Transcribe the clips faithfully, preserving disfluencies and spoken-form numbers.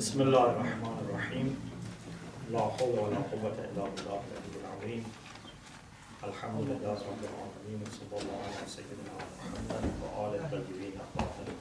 بسم الله الرحمن الرحيم لا حول ولا قوة إلا بالله العلي العظيم الحمد لله رب العالمين وصلى الله على سيدنا محمد وآل الطيبين الطاهرين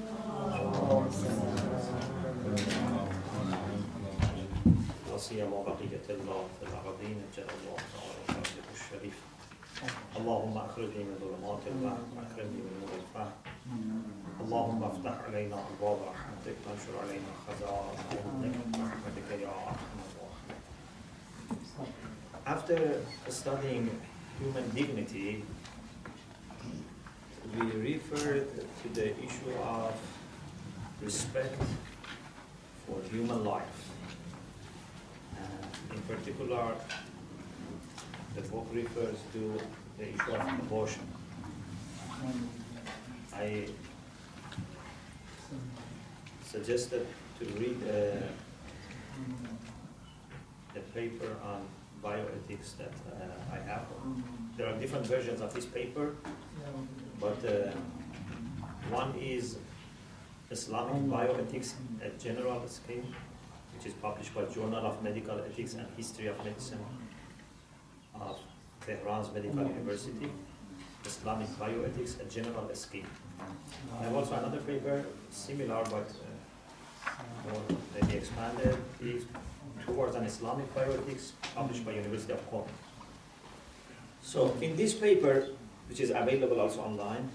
لا سيما بقية الله في الأرضين جل الله تعالى وجهه الشريف اللهم أخرجني من ظلمات الوهم وأكرمني من نور الفهم اللهم افتح علينا أبواب رحمتك وانشر علينا خزائن فضلك برحمتك يا أرحم الراحمين. After studying human dignity, we referred to the issue of respect for human life. Uh, in particular, the book refers to the issue of abortion. I suggested to read uh, the paper on bioethics that uh, I have. There are different versions of this paper, but uh, one is Islamic Bioethics at General Scale, which is published by Journal of Medical Ethics and History of Medicine of Tehran's Medical University. Islamic Bioethics at General Scale. I have also another paper, similar but uh, more maybe expanded, is towards an Islamic bioethics, published by University of Qom. So in this paper, which is available also online,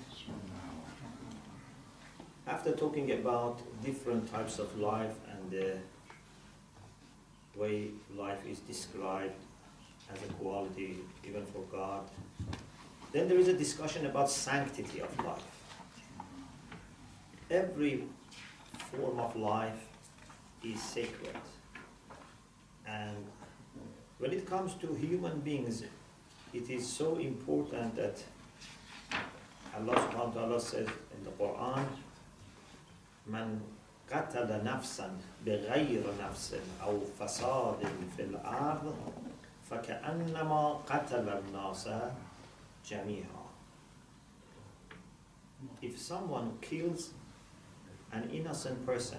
after talking about different types of life and the way life is described as a quality, even for God, then there is a discussion about sanctity of life. Every form of life is sacred. And when it comes to human beings, it is so important that Allah subhanahu wa ta'ala says in the Quran, Man qatala nafsan bighayr nafsin aw fasadin fil ard faka'annama qatala an-nasa jami'a. If someone kills an innocent person,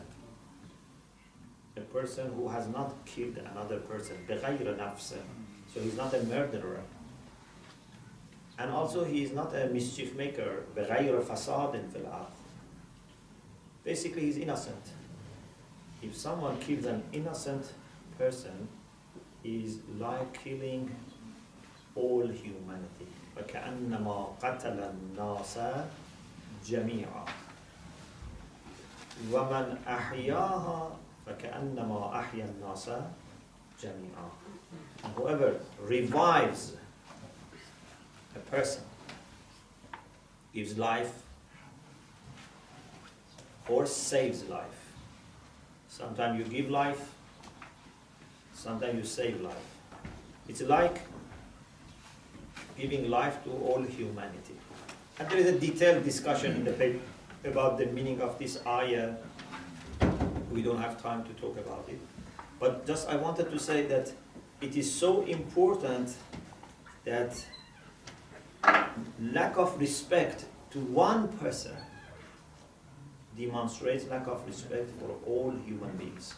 a person who has not killed another person, بغير نفس, so he's not a murderer, and also he is not a mischief maker, بغير فساد في الأرض. Basically, he's innocent. If someone kills an innocent person, he is like killing all humanity. فكأنما قتل الناس جميعا ومن أحياها فكأنما أحيا الناس جميعا. And whoever revives a person, gives life or saves life. Sometimes you give life, sometimes you save life. It's like giving life to all humanity. And there is a detailed discussion in the paper about the meaning of this ayah. We don't have time to talk about it. But just I wanted to say that it is so important that lack of respect to one person demonstrates lack of respect for all human beings.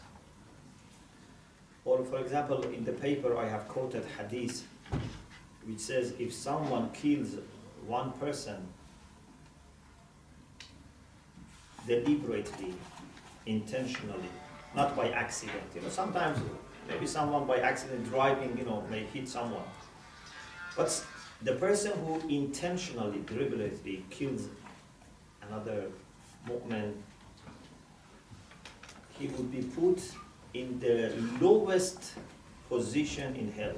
Or for example, in the paper I have quoted hadith which says if someone kills one person deliberately, intentionally, not by accident. You know, sometimes maybe someone by accident driving, you know, may hit someone. But the person who intentionally, deliberately kills another mu'min, he would be put in the lowest position in hell.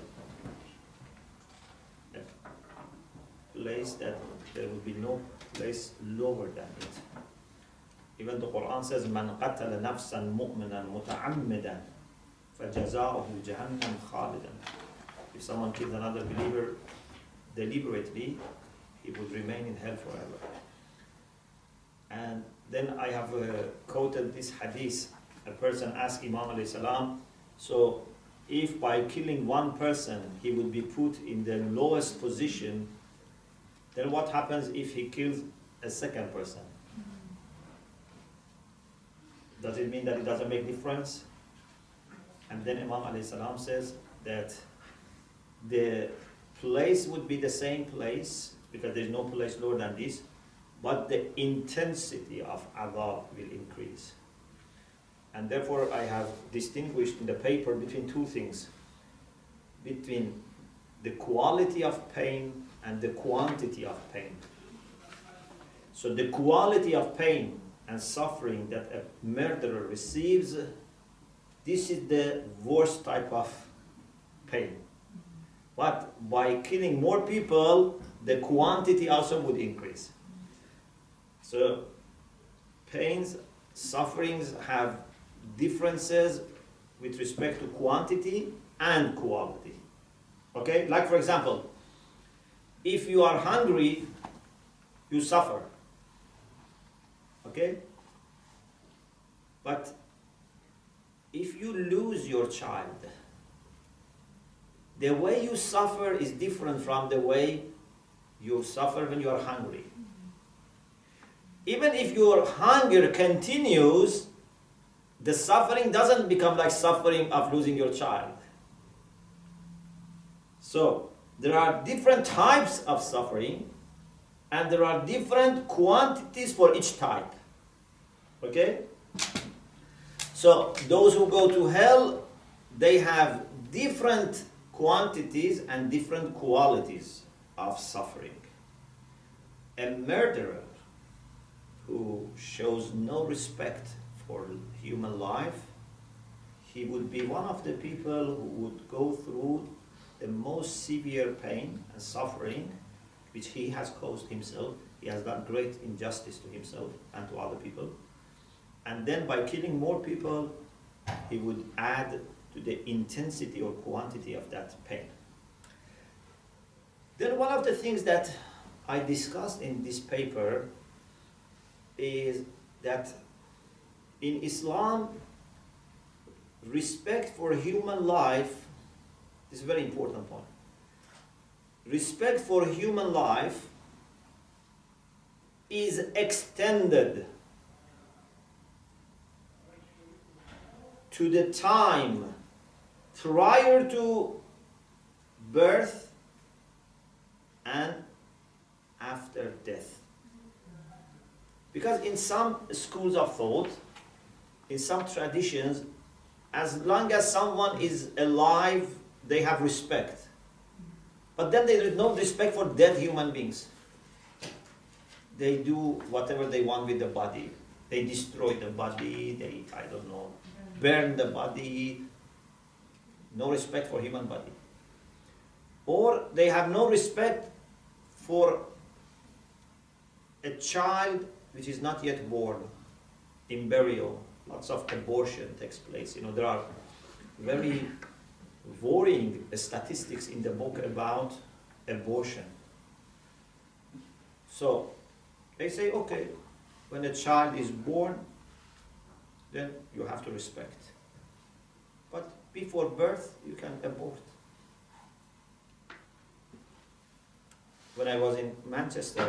Place that there will be no place lower than it. Even the Quran says, "Man qatala nafsan mu'minan muta'ammidan, fajaza'uhu jahannam khalidan." If someone kills another believer deliberately, he would remain in hell forever. And then I have uh, quoted this hadith. A person asked Imam alayhi salam, so if by killing one person he would be put in the lowest position, then what happens if he kills a second person? Does it mean that it doesn't make difference? And then Imam alayhi salam says that the place would be the same place, because there's no place lower than this, but the intensity of adab will increase. And therefore I have distinguished in the paper between two things, between the quality of pain and the quantity of pain. So the quality of pain and suffering that a murderer receives, this is the worst type of pain. But by killing more people, the quantity also would increase. So pains, sufferings have differences with respect to quantity and quality. Okay? Like for example, if you are hungry, you suffer. Okay? But if you lose your child, the way you suffer is different from the way you suffer when you are hungry. Even if your hunger continues, the suffering doesn't become like suffering of losing your child. So, there are different types of suffering, and there are different quantities for each type. Okay? So, those who go to hell, they have different quantities and different qualities of suffering. A murderer who shows no respect for human life, he would be one of the people who would go through the most severe pain and suffering which he has caused himself. He has done great injustice to himself and to other people. And then by killing more people, he would add to the intensity or quantity of that pain. Then one of the things that I discussed in this paper is that in Islam, respect for human life, this is a very important point. Respect for human life is extended to the time prior to birth and after death. Because in some schools of thought, in some traditions, as long as someone is alive, they have respect. But then there is no respect for dead human beings. They do whatever they want with the body. They destroy the body, they, I don't know, burn the body. No respect for human body. Or they have no respect for a child which is not yet born, embryo. Lots of abortion takes place. You know, there are very worrying statistics in the book about abortion. So they say, okay, when a child is born, then you have to respect. But before birth, you can abort. When I was in Manchester,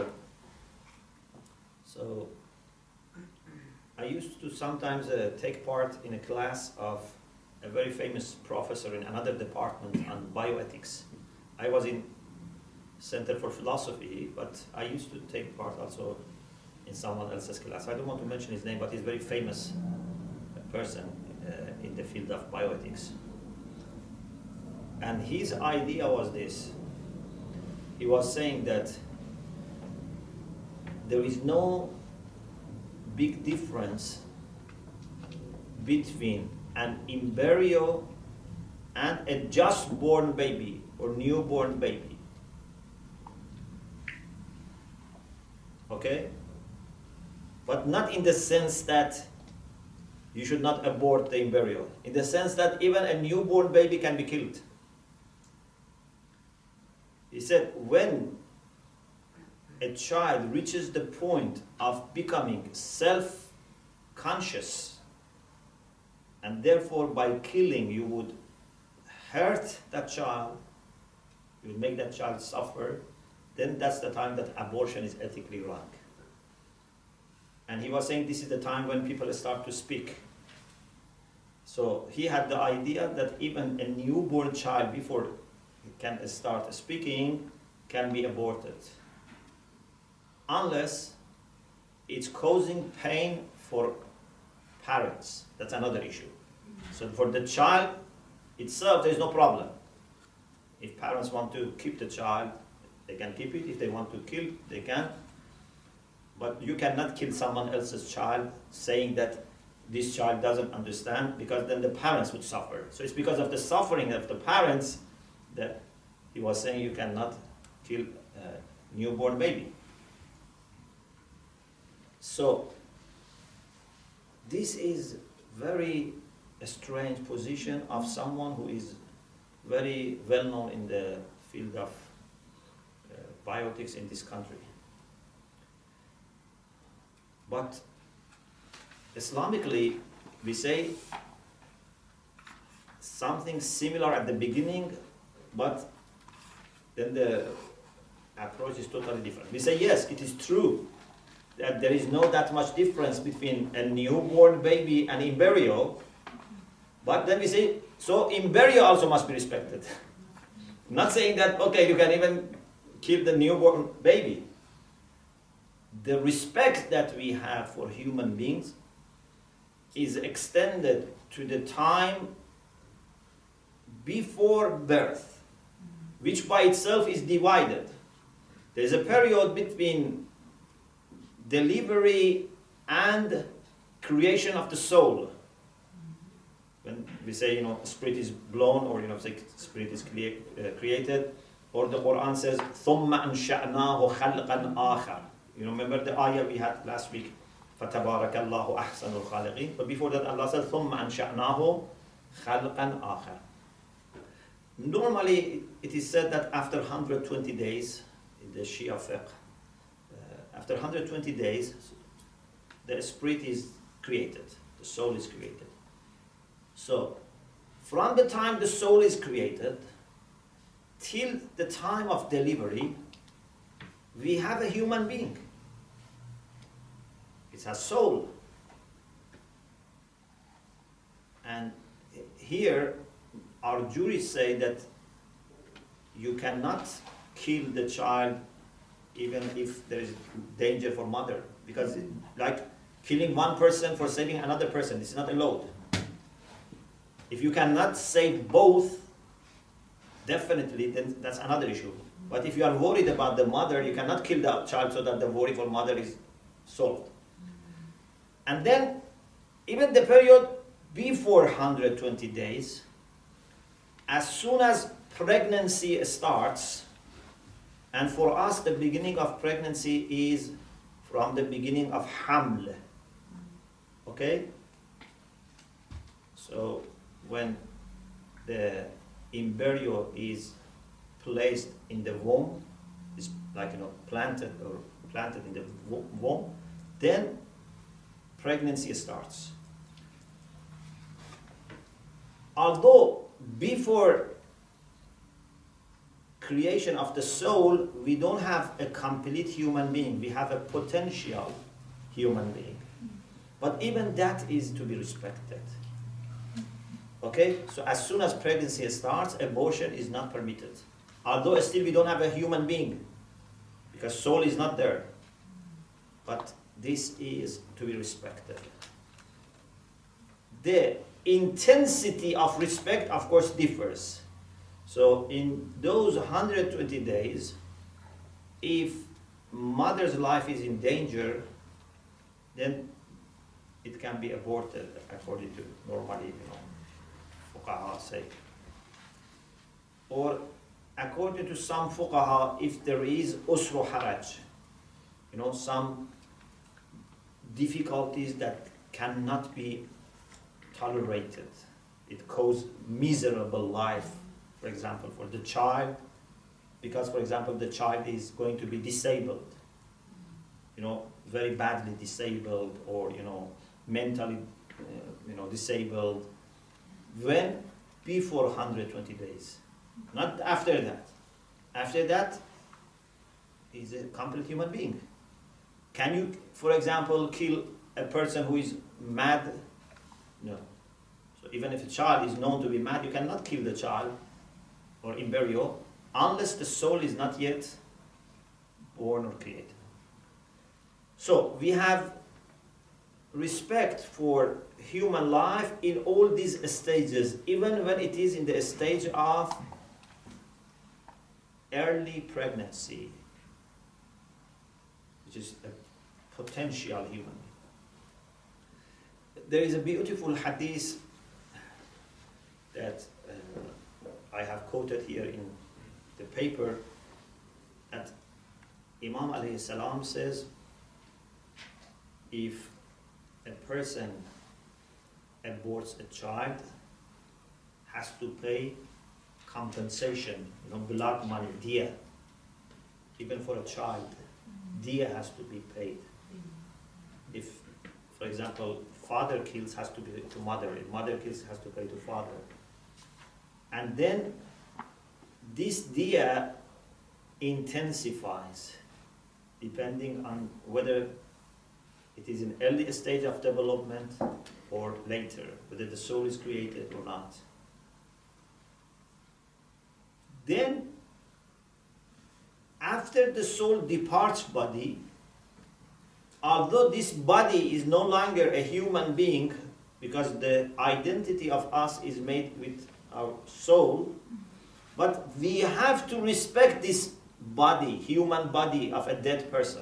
so I used to sometimes uh, take part in a class of a very famous professor in another department on bioethics. I was in Center for Philosophy, but I used to take part also in someone else's class. I don't want to mention his name, but he's a very famous person uh, in the field of bioethics. And his idea was this. He was saying that there is no big difference between an embryo and a just born baby or newborn baby. Okay? But not in the sense that you should not abort the embryo. In the sense that even a newborn baby can be killed. He said, when a child reaches the point of becoming self-conscious, and therefore by killing you would hurt that child, you would make that child suffer, then that's the time that abortion is ethically wrong. And he was saying this is the time when people start to speak So he had the idea that even a newborn child, before he can start speaking, can be aborted. Unless it's causing pain for parents. That's another issue. So for the child itself, there's no problem. If parents want to keep the child, they can keep it. If they want to kill, they can. But you cannot kill someone else's child saying that this child doesn't understand, because then the parents would suffer. So it's because of the suffering of the parents that he was saying you cannot kill a newborn baby. So this is very a strange position of someone who is very well known in the field of uh, biotics in this country. But Islamically, we say something similar at the beginning, but then the approach is totally different. We say, yes, it is true that there is no that much difference between a newborn baby and embryo, but then we say, so embryo also must be respected. Not saying that, okay, you can even kill the newborn baby. The respect that we have for human beings is extended to the time before birth, which by itself is divided. There is a period between delivery and creation of the soul. When we say, you know, spirit is blown, or, you know, say spirit is crea- uh, created, or the Quran says, ثُمَّ أَنْشَأْنَاهُ خَلْقًا آخَرَ. You remember the ayah we had last week, فَتَبَارَكَ اللَّهُ أَحْسَنُ الْخَالِقِينَ. But before that, Allah said, ثُمَّ أَنْشَأْنَاهُ خَلْقًا آخَرَ. Normally, it is said that after one hundred twenty days, in the Shia fiqh, uh, after one hundred twenty days, the spirit is created, the soul is created. So, from the time the soul is created, till the time of delivery, we have a human being. It's a soul. And here, our jurists say that you cannot kill the child even if there is danger for mother. Because it, like killing one person for saving another person, it's not allowed. If you cannot save both, definitely, then that's another issue. But if you are worried about the mother, you cannot kill the child so that the worry for mother is solved. And then, even the period before one hundred twenty days, as soon as pregnancy starts, and for us the beginning of pregnancy is from the beginning of haml. Okay? So, when the embryo is placed in the womb, is like, you know, planted or planted in the womb, then pregnancy starts. Although before creation of the soul, we don't have a complete human being, we have a potential human being. But even that is to be respected. Okay, so as soon as pregnancy starts, abortion is not permitted. Although still we don't have a human being, because soul is not there. But this is to be respected. The intensity of respect, of course, differs. So in those one hundred twenty days, if mother's life is in danger, then it can be aborted according to normally, you know, fuqaha say. Or according to some fuqaha, if there is usru haraj, you know, some difficulties that cannot be tolerated, it causes miserable life, for example, for the child, because, for example, the child is going to be disabled, you know, very badly disabled, or, you know, mentally, uh, you know, disabled, when? Before one hundred twenty days. Not after that. After that, he's a complete human being. Can you, for example, kill a person who is mad? No. So So even if a child is known to be mad, you cannot kill the child or embryo unless the soul is not yet born or created. So we have respect for human life in all these stages, even when it is in the stage of early pregnancy, which is a potential human being. There is a beautiful hadith that uh, I have quoted here in the paper, that Imam alayhi salam says, if a person aborts a child, has to pay compensation, you know, blood money, diya. Even for a child, diya has to be paid. If, for example, father kills, has to be to mother, if mother kills, has to pay to father. And then this diya intensifies depending on whether it is in early stage of development or later, whether the soul is created or not. Then, after the soul departs body, although this body is no longer a human being, because the identity of us is made with our soul, but we have to respect this body, human body of a dead person.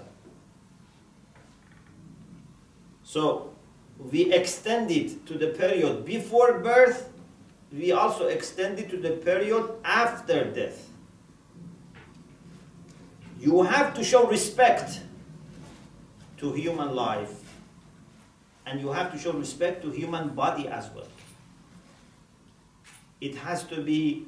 So, we extend it to the period before birth, we also extend it to the period after death. You have to show respect to human life, and you have to show respect to human body as well. It has to be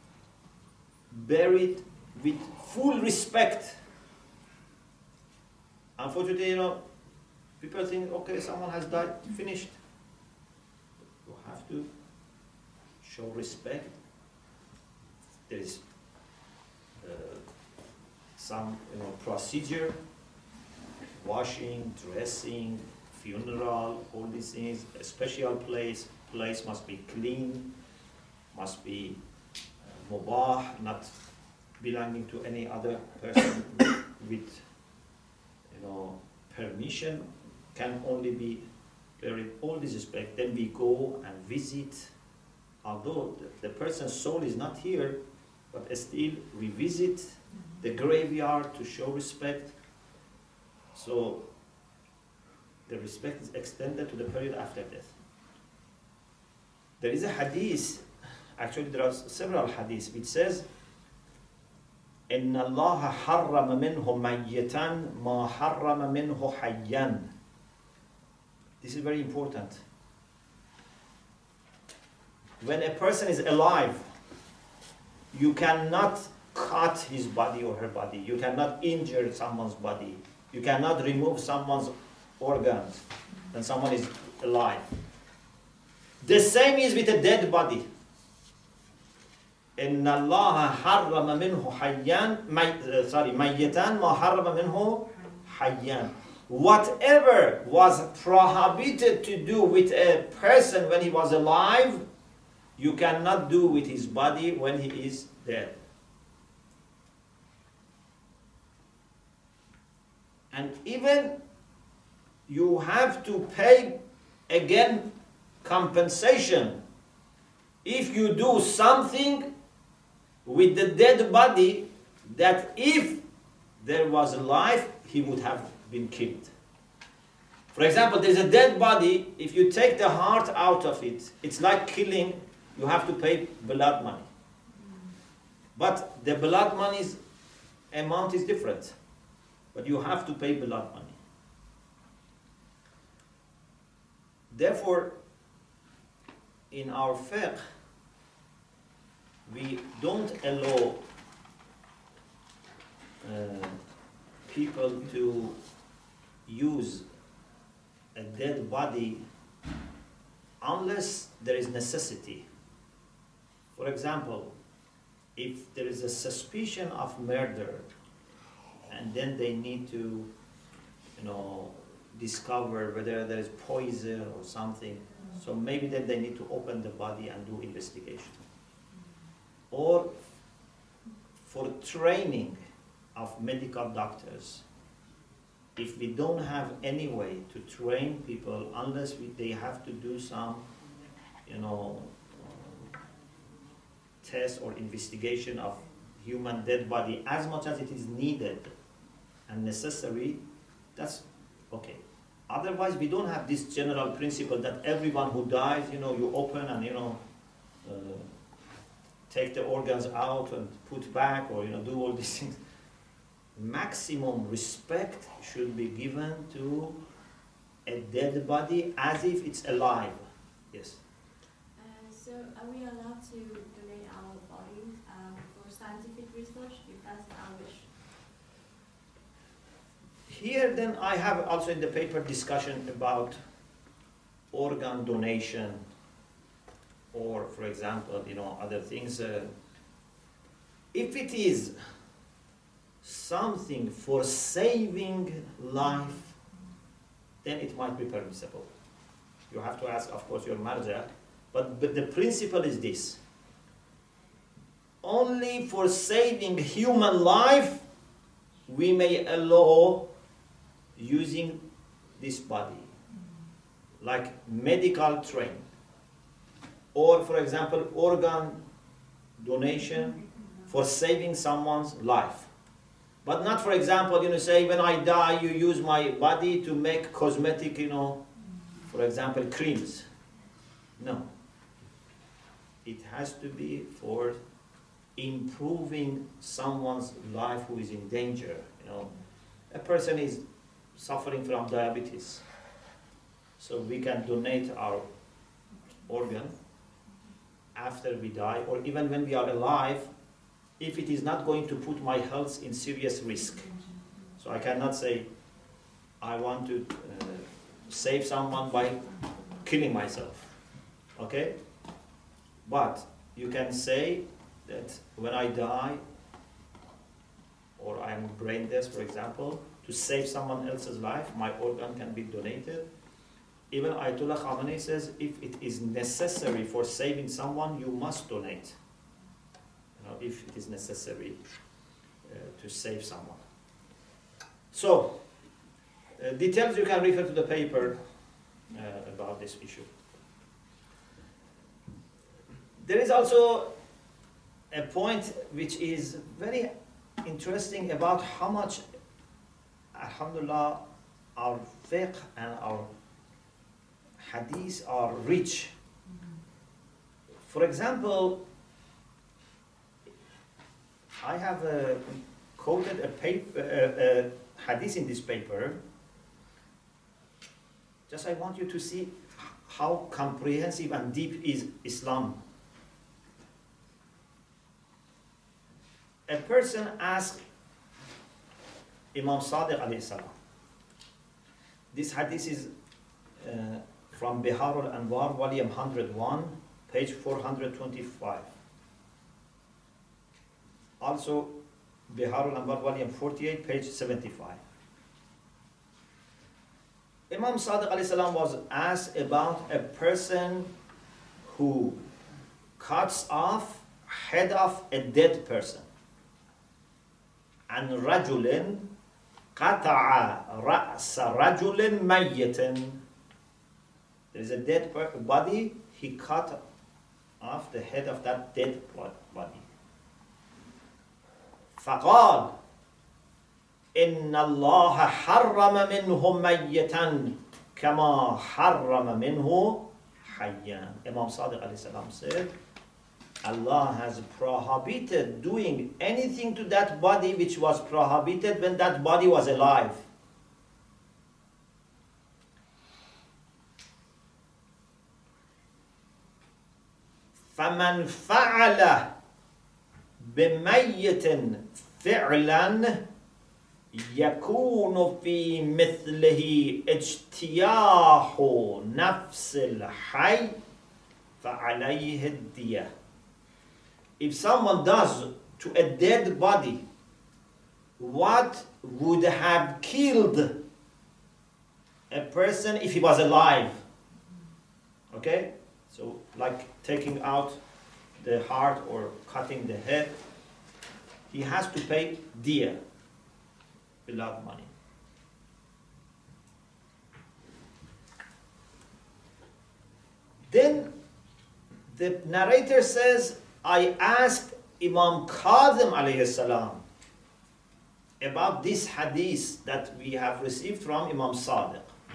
buried with full respect. Unfortunately, you know, people think, okay, someone has died, finished. You have to show respect. There is uh, some you know, procedure, washing, dressing, funeral, all these things. A special place, place must be clean, must be uh, mubah, not belonging to any other person with you know permission, can only be buried. All this respect. Then we go and visit. Although the, the person's soul is not here, but still we visit the graveyard to show respect. So the respect is extended to the period after death. There is a hadith, actually there are several hadiths, which says, إِنَّ اللَّهَ حَرَّمَ مِنْهُ مَيِّتًا مَا حَرَّمَ مِنْهُ حَيًّا. This is very important. When a person is alive, you cannot cut his body or her body. You cannot injure someone's body. You cannot remove someone's organs when someone is alive. The same is with a dead body. إِنَّ اللَّهَ حَرَّمَ مِنْهُ حَيًّا sorry, مَيِّتًا مَا حَرَّمَ مِنْهُ حَيًّا. Whatever was prohibited to do with a person when he was alive, you cannot do with his body when he is dead. And even you have to pay again compensation if you do something with the dead body that if there was life, he would have been killed. For example, there's a dead body, if you take the heart out of it, it's like killing, you have to pay blood money. But the blood money's amount is different. But you have to pay blood money. Therefore, in our fiqh, we don't allow uh, people to use a dead body unless there is necessity. For example, if there is a suspicion of murder and then they need to, you know, discover whether there is poison or something, So maybe then they need to open the body and do investigation. Or for training of medical doctors, if we don't have any way to train people unless we, they have to do some, you know, uh, test or investigation of human dead body as much as it is needed and necessary, that's okay. Otherwise, we don't have this general principle that everyone who dies, you know, you open and, you know, uh, take the organs out and put back, or, you know, do all these things. Maximum respect should be given to a dead body as if it's alive. Yes? Uh, so are we allowed to donate our bodies um, for scientific research if that's our wish? Here then I have also in the paper discussion about organ donation, or for example, you know, other things. Uh, if it is something for saving life, then it might be permissible. You have to ask, of course, your marja, but, but the principle is this. Only for saving human life, we may allow using this body, like medical training, or for example, organ donation for saving someone's life. But not, for example, you know, say when I die, you use my body to make cosmetic, you know, for example, creams. No. It has to be for improving someone's life who is in danger. You know, a person is suffering from diabetes, so we can donate our organ after we die, or even when we are alive, if it is not going to put my health in serious risk. So I cannot say, I want to uh, save someone by killing myself, okay? But you can say that when I die, or I'm brain dead, for example, to save someone else's life, my organ can be donated. Even Ayatollah Khamenei says, if it is necessary for saving someone, you must donate. You know, if it is necessary uh, to save someone. So, uh, details you can refer to the paper uh, about this issue. There is also a point which is very interesting about how much, alhamdulillah, our fiqh and our hadith are rich. For example, I have uh, quoted a, paper, uh, a hadith in this paper. Just I want you to see how comprehensive and deep is Islam. A person asked Imam Sadiq alayhi salam. This hadith is uh, from Bihar al-Anwar, volume one hundred one, page four hundred twenty-five. Also, Bihar al-Anwar, volume forty-eight, page seventy-five. Imam Sadiq alayhi salam was asked about a person who cuts off head of a dead person. عن رجل قطع رأس رجل ميت. There is a dead body, he cut off the head of that dead body. فقال إن الله حرم منه ميتا كما حرم منه حيا. Imam Sadiq alayhi salam said, Allah has prohibited doing anything to that body which was prohibited when that body was alive. فَمَنْ فَعَلَ بِمَيِّتٍ فِعْلًا يَكُونُ فِي مِثْلِهِ اجْتِيَاحُ نَفْسِ الْحَيِّ فَعَلَيْهِ الدِّيَةُ. If someone does to a dead body what would have killed a person if he was alive, Okay? So like taking out the heart or cutting the head, he has to pay diya, blood money. Then the narrator says, I asked Imam Kazim alayhi salam about this hadith that we have received from Imam Sadiq.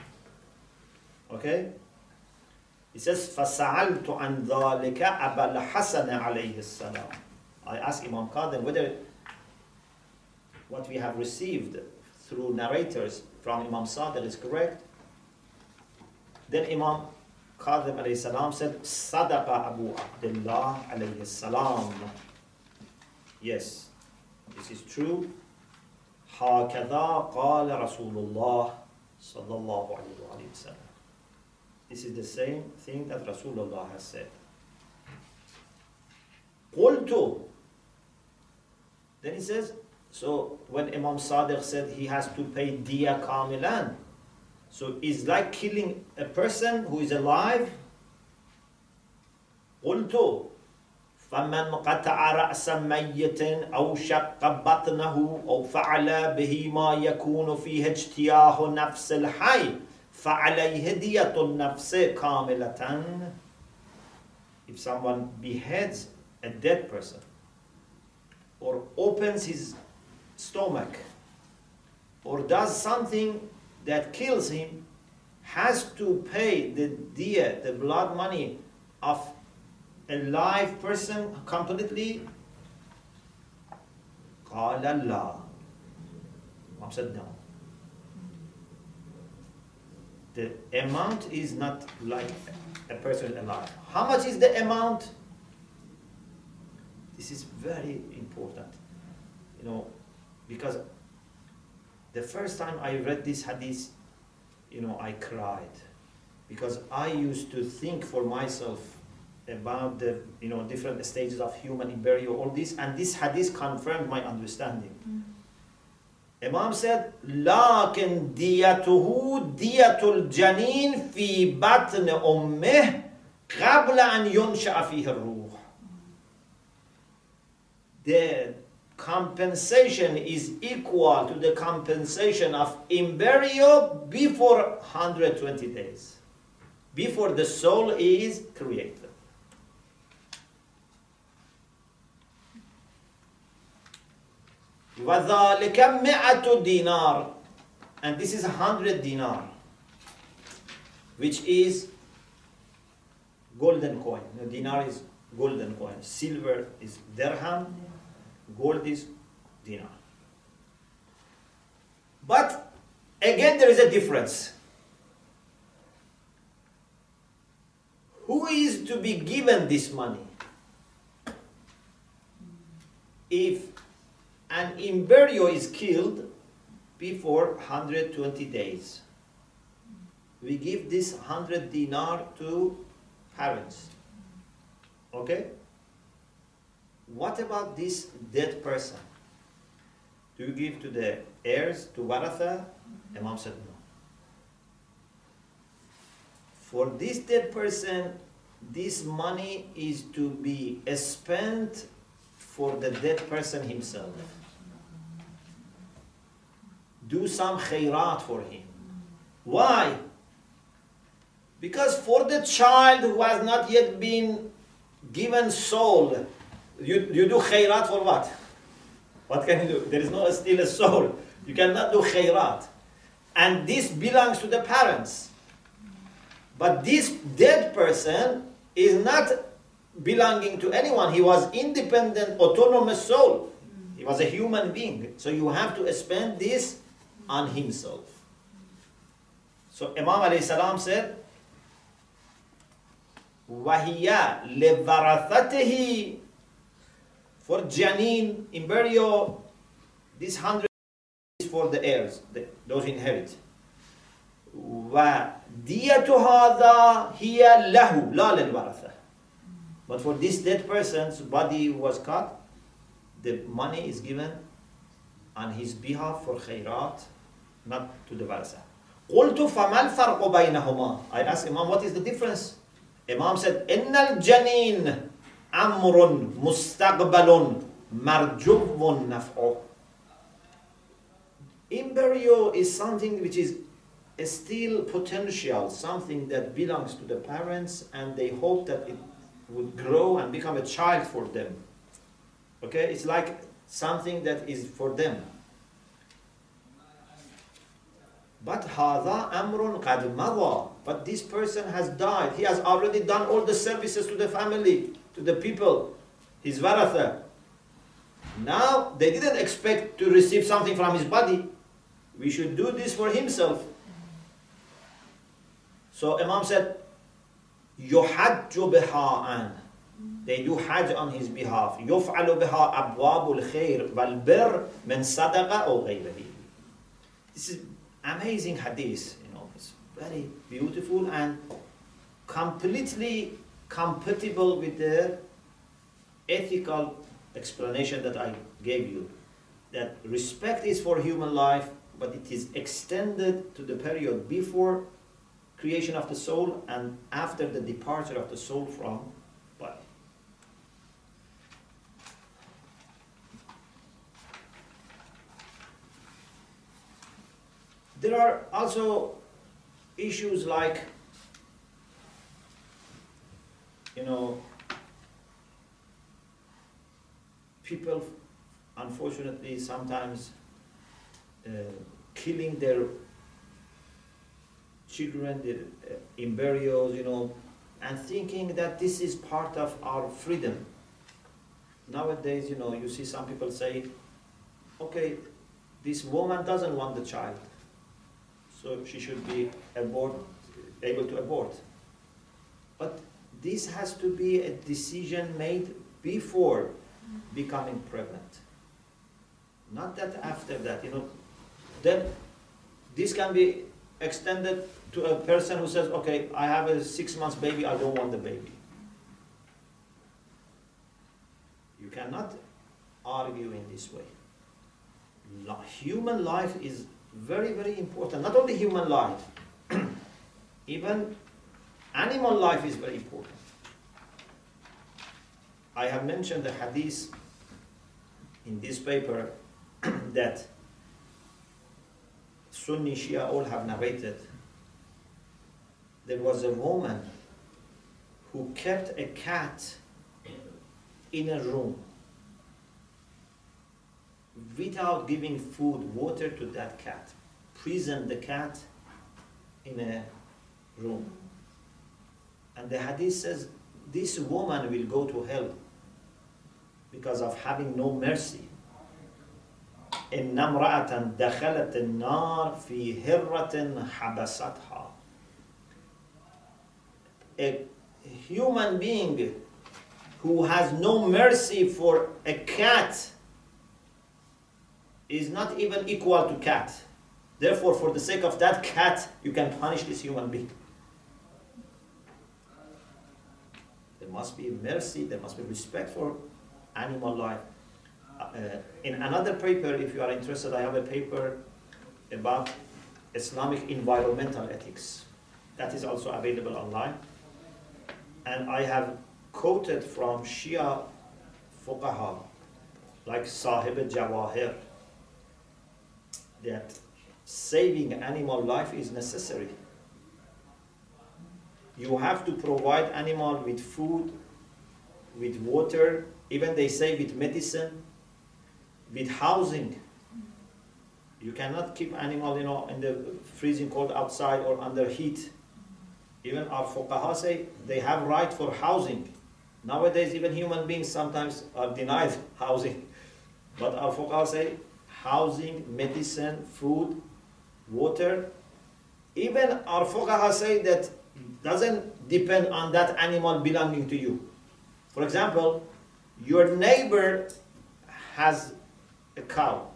Okay? He says, فَسَأَلْتُ عَنْ ذَلِكَ أَبَا الْحَسَنَ عَلَيْهِ السَّلَامِ. I asked Imam Kazim whether what we have received through narrators from Imam Sadiq is correct. Then Imam Kazim alayhi salam said, صَدَقَ Abu Abdullah alayhi salam. Yes, this is true. هَكَذَا قَالَ رَسُولُ اللَّهِ صَلَّى اللَّهُ عَلَيْهِ وَسَلَّمَ. This is the same thing that Rasulullah has said. قُلْتُ. Then he says, so when Imam Sadiq said he has to pay diya kamilan, so it's like killing a person who is alive. قُلْتُ فَمَنْ قَطَعَ رَأْسَ مَيِّتٍ أَوْ شَقَّ بَطْنَهُ أَوْ فَعَلَ بِهِ مَا يَكُونُ فِيهِ اجْتِيَاحُ نَفْسِ الْحَيِّ فَعَلَيْهِ دِيَةُ النَّفْسِ كَامِلَةً. If someone beheads a dead person or opens his stomach or does something that kills him, has to pay the diya, the blood money of a live person completely. قال لا. Imam said no. The amount is not like a person alive. How much is the amount? This is very important, you know, because the first time I read this hadith, you know, I cried, because I used to think for myself about the, you know, different stages of human burial, all this, and this hadith confirmed my understanding. Mm-hmm. Imam said, لكن ديته دية الجنين في بطن أمه قبل أن ينشأ فيه الروح. The compensation is equal to the compensation of embryo before one hundred twenty days, before the soul is created. وَذَلِكَ مِئَةُ dinar, and this is a hundred dinar, which is golden coin. The dinar is golden coin. Silver is dirham. Gold is dinar. But again, there is a difference. Who is to be given this money? If an embryo is killed before one hundred twenty days, we give this one hundred dinar to parents. Okay? What about this dead person? Do you give to the heirs, to waratha? Imam said no. For this dead person, this money is to be spent for the dead person himself. Do some khairat for him. Why? Because for the child who has not yet been given soul, you, you do khairat for what? What can you do? There is no still a soul. You cannot do khairat. And this belongs to the parents. But this dead person is not belonging to anyone. He was independent, autonomous soul. He was a human being. So you have to spend this on himself. So Imam alayhi salam said, وَهِيَ لِوَرَثَتِهِ. For Janeen, embryo, this hundred is for the heirs, the, those who inherit. وَدِيَةُ هَذَا هِيَ لَهُ لَا لِلْوَرَثَةِ. But for this dead person's body was cut, the money is given on his behalf for khairat, not to the waratha. قُلْتُ فَمَا الْفَرْقُ بَيْنَهُمَا. I asked Imam, what is the difference Imam said, إِنَّ الْجَنِينَ أَمْرٌ مُسْتَقْبَلٌ مَرْجُوٌ نَفْعُهُ. Embryo is something which is still potential, something that belongs to the parents, and they hope that it would grow and become a child for them. Okay, it's like something that is for them. But هذا أمر قد مضى. But this person has died. He has already done all the services to the family, to the people, his waratha. Now they didn't expect to receive something from his body. We should do this for himself. So Imam said, يُحَجُّ بِهَا. They do hajj on his behalf. يُفْعَلُ بِهَا أَبْوَابُ الْخَيْرِ وَالْبِرِّ مِنْ صَدَقَ أَوْ غَيْرِهِ. This is amazing hadith. You know, it's very beautiful and completely compatible with the ethical explanation that I gave you. That respect is for human life, but it is extended to the period before creation of the soul and after the departure of the soul from body. There are also issues like, you know, people unfortunately sometimes uh, killing their children, their uh, embryos, you know, and thinking that this is part of our freedom. Nowadays, you know, you see some people say, okay, this woman doesn't want the child, so she should be abort, able to abort. But this has to be a decision made before becoming pregnant. Not that after that, you know. Then this can be extended to a person who says, okay, I have a six months baby, I don't want the baby. You cannot argue in this way. Human life is very, very important. Not only human life, even animal life is very important. I have mentioned the hadith in this paper that Sunni Shia all have narrated. There was a woman who kept a cat in a room without giving food, water to that cat. Prisoned the cat in a room. And the hadith says this woman will go to hell because of having no mercy. إِنَّ امْرَأَةً دَخَلَتِ النَّارِ فِي هِرَّةٍ حَبَسَتْهَا. A human being who has no mercy for a cat is not even equal to cat. Therefore, for the sake of that cat, you can punish this human being. There must be mercy, there must be respect for animal life. Uh, in another paper, if you are interested, I have a paper about Islamic environmental ethics. That is also available online. And I have quoted from Shia fuqaha, like Sahib al-Jawahir, that saving animal life is necessary. You have to provide animal with food, with water, even they say with medicine, with housing. You cannot keep animal, you know, in the freezing cold outside or under heat. Even our fuqaha say they have right for housing. Nowadays, even human beings sometimes are denied housing. But our fuqaha say housing, medicine, food, water. Even our fuqaha say that doesn't depend on that animal belonging to you. For example, your neighbor has a cow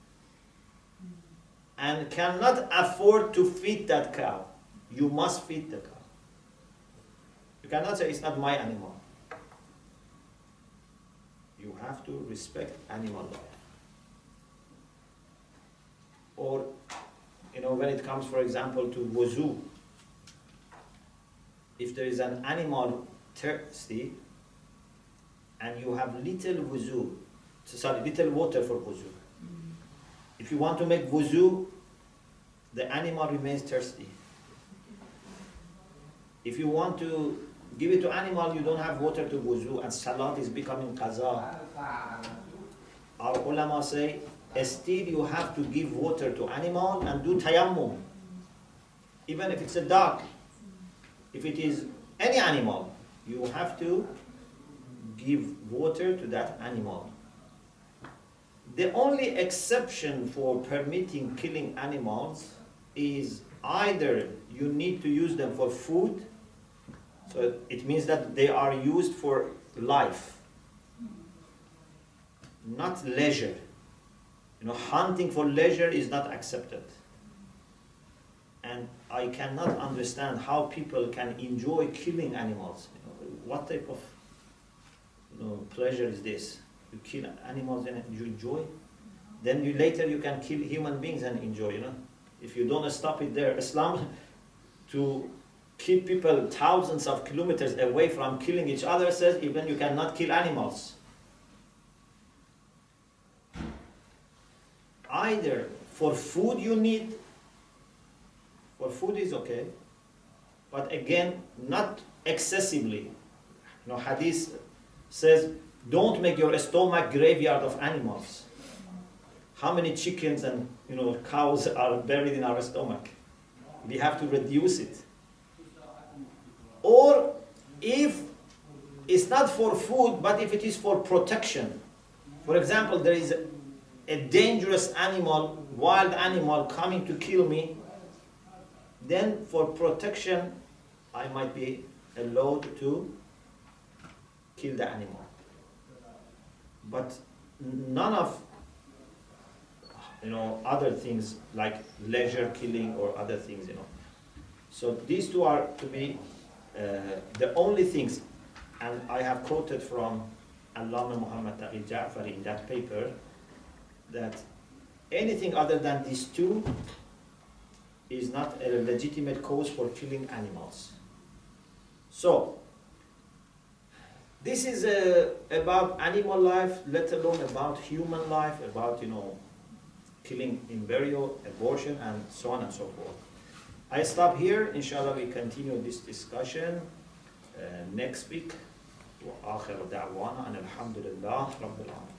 and cannot afford to feed that cow. You must feed the cow. You cannot say it's not my animal. You have to respect animal life. Or, you know, when it comes, for example, to wuzu, if there is an animal thirsty and you have little wuzu, sorry, little water for wuzu. If you want to make wuzu, the animal remains thirsty. If you want to give it to animal, you don't have water to wuzu, and salat is becoming qaza. Our ulama say, still you have to give water to animal and do tayammum. Even if it's a dog, if it is any animal, you have to give water to that animal. The only exception for permitting killing animals is either you need to use them for food, so it means that they are used for life, not leisure. You know, hunting for leisure is not accepted. And I cannot understand how people can enjoy killing animals. You know, what type of you know, pleasure is this? You kill animals and you enjoy? Then you later you can kill human beings and enjoy, you know. If you don't stop it there, Islam, to keep people thousands of kilometers away from killing each other, says even you cannot kill animals. Either for food you need, for food is okay, but again, not excessively. You know, hadith says, don't make your stomach graveyard of animals. How many chickens and you know cows are buried in our stomach? We have to reduce it. Or if it's not for food, but if it is for protection. For example, there is a, a dangerous animal, wild animal coming to kill me, then for protection, I might be allowed to kill the animal. But none of you know other things like leisure killing or other things, you know. So these two are to be uh, the only things, and I have quoted from Allama Muhammad Taqi Ja'fari in that paper that anything other than these two is not a legitimate cause for killing animals. So this is uh, about animal life, let alone about human life, about you know killing in burial, abortion, and so on and so forth. I stop here. Inshallah, we continue this discussion uh, next week. وآخر دعوانا أن الحمد لله رب العالمين.